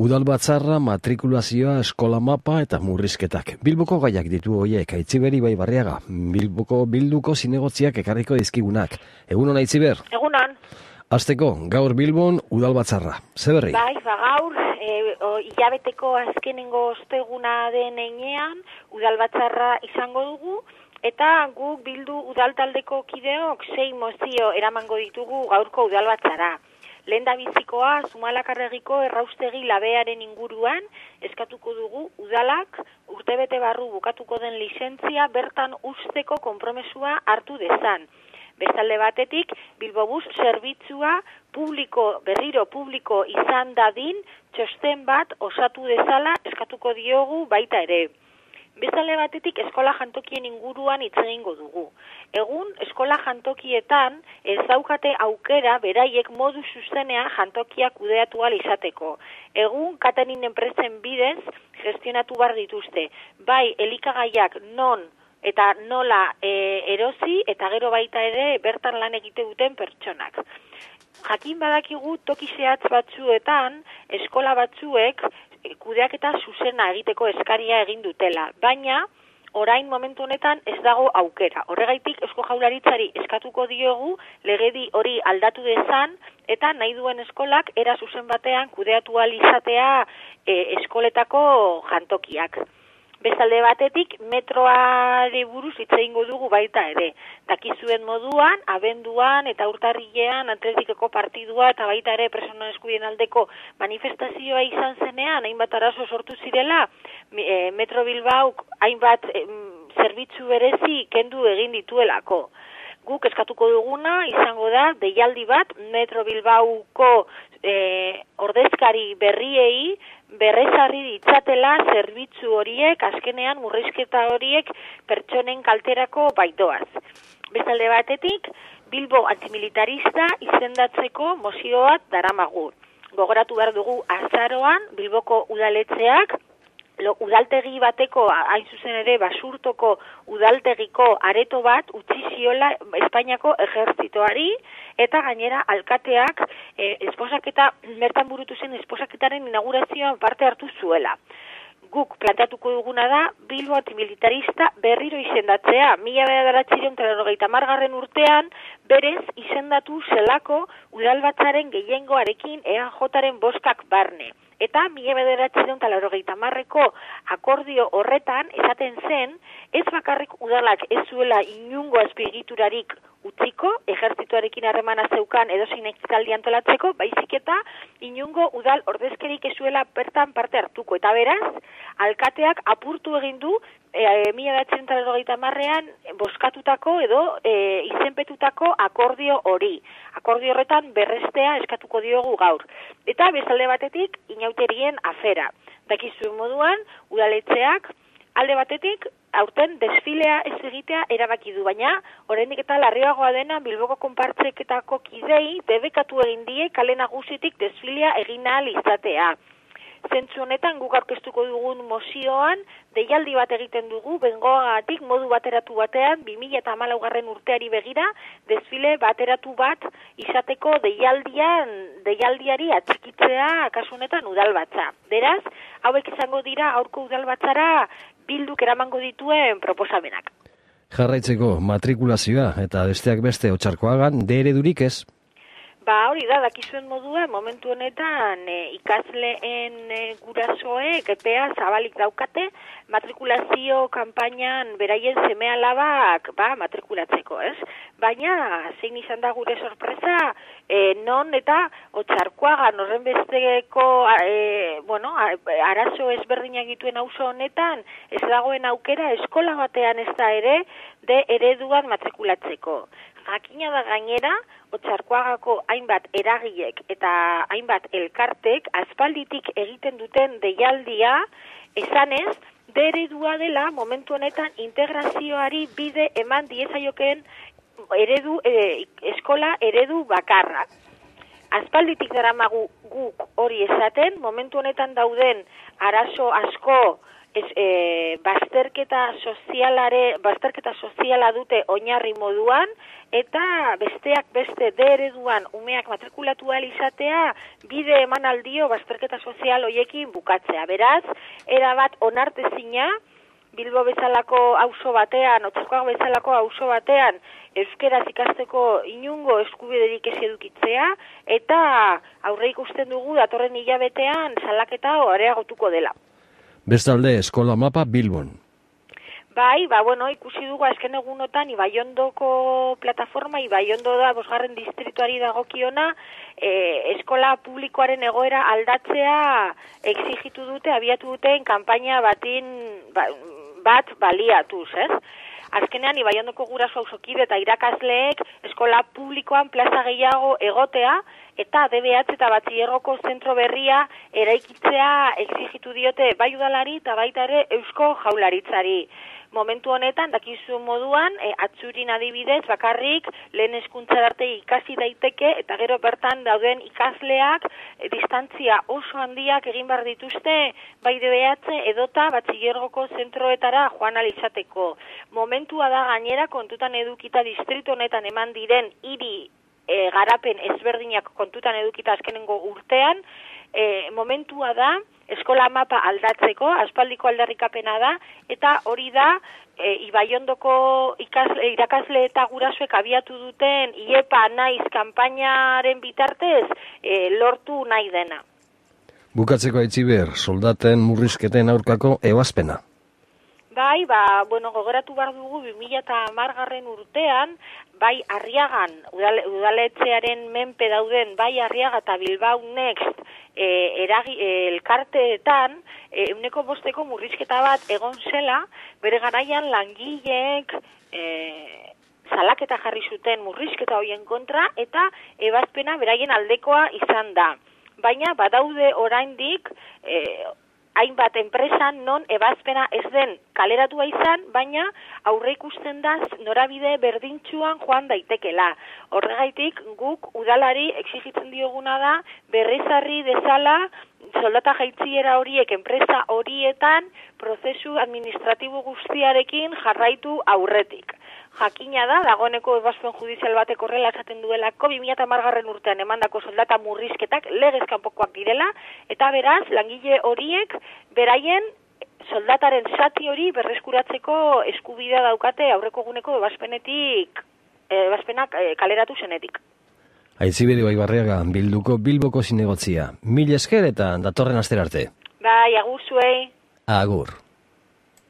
Udalbatzarra, matrikulazioa, eskola mapa eta murrizketak. Bilboko gaiak ditu horiek, Aitziberi bai Barriaga. Bilduko zinegotziak ekarriko dizkigunak. Egunon Aitziber? Egunon. Hasteko, gaur Bilbon Udalbatzarra. Ze berri? Bai, gaur, hilabeteko azkenengo osteguna den heinean, Udalbatzarra izango dugu, eta guk Bildu udaltaldeko kideok 6 mozio eramango ditugu gaurko Udalbatzara. Lehendabizikoa Zumalakarregiko erraustegi labearen inguruan eskatuko dugu udalak urtebete barru bukatuko den lizentzia bertan usteko konpromesua hartu dezan. Bestalde batetik, Bilbobus zerbitzua berriro publiko izan dadin txosten bat osatu dezala eskatuko diogu baita ere. Bestalde batetik, eskola jantokien inguruan hitz egingo dugu. Egun, eskola jantokietan ez daukate aukera beraiek modu zuzenean jantokiak kudeatu ahal izateko. Egun, katerin enpresen bidez gestionatu behar dituzte. Bai, elikagaiak non eta nola erosi eta gero baita ere bertan lan egite duten pertsonak. Jakin badakigu toki zehatz batzuetan, eskola batzuek kudeaketa zuzena egiteko eskaria egin dutela, baina orain momentu honetan ez dago aukera. Horregaitik Eusko Jaurlaritzari eskatuko diogu legedi hori aldatu dezan eta nahi duen eskolak era zuzen batean kudeatu ahal izatea eskoletako jantokiak. Bestalde batetik, metroari buruz hitz egingo dugu baita ere. Dakizuen moduan, abenduan eta urtarrilean Atletikeko partidua eta baita ere pertsonen eskubideen aldeko manifestazioa izan zenean, hainbat arazo sortu zirela, Metro Bilbauk hainbat zerbitzu berezi kendu egin dituelako. Guk eskatuko duguna izango da deialdi bat Metro Bilbauko ordezkari berriei berrezarri ditzatela zerbitzu horiek, azkenean murrizketa horiek pertsonen kalterako baitoaz. Bestalde batetik, Bilbo antimilitarista izendatzeko mozio bat daramagu. Gogoratu behar dugu azaroan Bilboko udaletxeak udaltegi bateko, hain zuzen ere Basurtoko udaltegiko areto bat utzi ziola Espainiako ejertzitoari eta gainera alkateak bertan burutu zen esposaketaren inaugurazioan parte hartu zuela. Guk planteatuko duguna da Bilbo antimilitarista berriro izendatzea. 1990 urtean berez izendatu zelako Udalbatzaren gehiengoarekin EAJaren boskak barne. Eta 1990ko akordio horretan esaten zen, ez bakarrik udalak ez zuela inungo azpiegiturarik utziko, ejertzituarekin harremana zeukan edozein ekitaldi antolatzeko, baizik eta inungo udal ordezkerik ez zuela bertan parte hartuko. Eta beraz, alkateak apurtu egin du 1990an boskatutako edo izenpetutako akordio hori. Akordio horretan berrestea eskatuko diogu gaur. Eta bestalde batetik, inauterien afera. Dakizuen moduan, udaletxeak alde batetik, aurten desfilea ez egitea erabaki du, baina oraindik eta larriagoa dena Bilboko konpartzeketako kidei debekatu egin die kale nagusitik desfilea egin ahal izatea. Zentzu honetan guk aurkeztuko dugun mozioan deialdi bat egiten dugu bengoagatik modu bateratu batean 2014 urteari begira desfile bateratu bat izateko deialdiari atxikitzea kasu honetan Udalbatza. Beraz, hauek izango dira aurko Udalbatzara Bilduk eramango dituen proposamenak. Jarraitzeko matrikulazioa eta besteak beste Otxarkoagan eredurik ez? Hori da, dakizuen modua, momentu honetan ikasleen gurasoek epea zabalik daukate matrikulazio kanpainan beraien seme-alabak matrikulatzeko, ez? Baina, zein izan da gure sorpresa, non eta Otxarkoagan horren besteko arazo ezberdinak dituen auzo honetan, ez dagoen aukera eskola batean ez da ere de ereduan matrikulatzeko. Jakina da gainera, Otxarkoagako hainbat eragilek eta hainbat elkartek aspalditik egiten duten deialdia esanez, de eredua dela momentu honetan integrazioari bide eman diezaiokeen eskola eredu bakarra. Aspalditik daramagu guk hori esaten, momentu honetan dauden arazo asko bazterketa soziala dute oinarri moduan, eta besteak beste ereduan umeak matrikulatu ahal izatea, bide eman aldio bazterketa sozial hoiekin bukatzea. Beraz, erabat onartezina, Bilbo bezalako auzo batean, Otxarkoaga bezalako auzo batean, euskeraz ikasteko inungo eskubiderik ez edukitzea, eta aurre ikusten dugu datorren hilabetean salaketa areagotuko dela. Bestalde, eskola mapa Bilbon. Bai, ikusi dugu azken egunotan Ibaiondoko plataforma, Ibaiondo da 5. distrituari dagokiona, eskola publikoaren egoera aldatzea exigitu dute, abiatu duten kanpaina bat baliatuz, ez? Azkenean, Ibaiondoko guraso auzokide eta irakasleek eskola publikoan plaza gehiago egotea, eta DBH eta batxilergoko zentro berria eraikitzea exigitu diote bai udalari eta baita ere Eusko Jaurlaritzari. Momentu honetan, dakizu moduan, Atzurin adibidez, bakarrik lehen hezkuntzara arte ikasi daiteke, eta gero bertan dauden ikasleak distantzia oso handiak egin behar dituzte, bai DBH edota batxilergoko zentroetara joan ahal izateko. Momentua da gainera kontutan edukita distritu honetan eman diren hiri garapen ezberdinak kontutan edukita azkenengo urtean, momentua da eskola mapa aldatzeko, aspaldiko aldarrikapena da, eta hori da Ibaiondoko irakasle eta gurasoek abiatu duten IEPA naiz kanpainaren bitartez lortu nahi dena. Bukatzeko Aitziber, soldaten murrizketen aurkako ebazpena. Bai, gogoratu behar dugu 2010 urtean, bai Arriagan, udaletxearen menpe dauden, bai Arriaga eta Bilbao Next elkarteetan, 5% murrizketa bat egon zela, bere garaian langileek salaketa jarri zuten murrizketa horien kontra, eta ebazpena beraien aldekoa izan da. Baina badaude oraindik hainbat enpresan non ebazpena ez den kaleratua izan, baina aurre ikusten da norabide berdintsuan joan daitekela. Horregaitik guk udalari exigitzen dioguna da berrizarri dezala soldata jaitziera horiek enpresa horietan prozesu administratibo guztiarekin jarraitu aurretik. Jakina da, dagoeneko ebazpen judizial batek horrela esaten duelako 2010 urtean emandako soldata murrizketak legez kanpokoak direla, eta beraz, langile horiek beraien soldataren zati hori berreskuratzeko eskubidea daukate aurreko eguneko ebazpenak kaleratu zenetik. Aitziber Ibaibarriaga, Bilboko zinegotzia. Mil esker eta datorren astera arte. Bai, agur zuei. Agur.